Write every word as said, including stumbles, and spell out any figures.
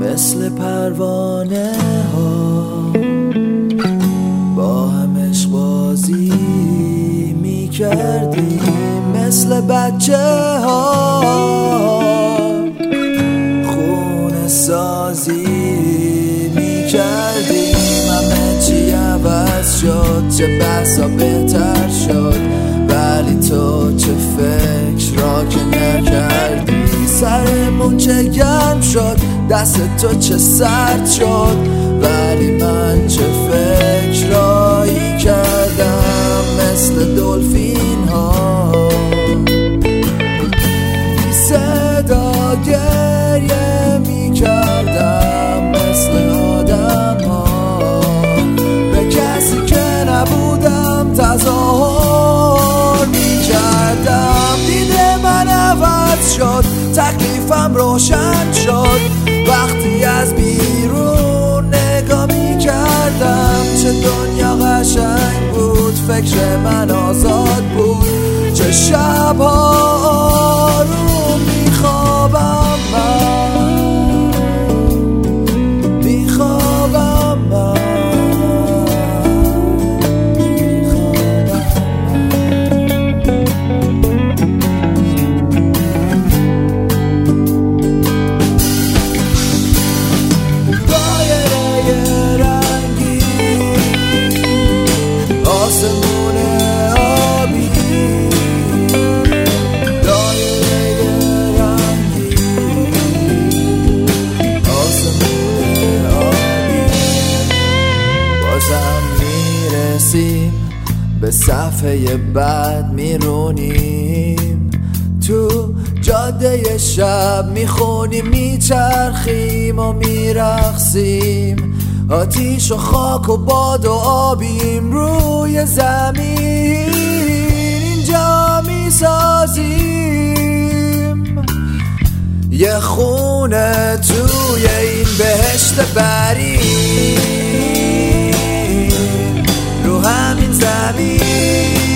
مثل پروانه ها با هم عشق بازی می کردیم، مثل بچه ها خونه سازی می کردیم. همه چی عوض شد، چه بحثا بهتر شد، ولی تو چه فکر را که نکردی. سرمون چه گرم شد، دست تو چه سرد شد، ولی من چه فکرایی کردم. مثل دلفین ها بی صدا گریه می کردم، مثل آدم ها به کسی که نبودم تظاهر می کردم. دیده من عوض شد، تکلیفم روشن شد وقتی از بیرون نگاه می کردم. چه دنیا قشنگ بود، فکر من آزاد بود، چه شبها آروم می خوابم من، می خوابم من. به صفحه بعد میرونیم، تو جاده شب میخونیم، میچرخیم و میرقصیم. آتیش و خاک و باد و آبیم روی زمین، اینجا میسازیم یه خونه توی این بهشت بریم، رو همین زمین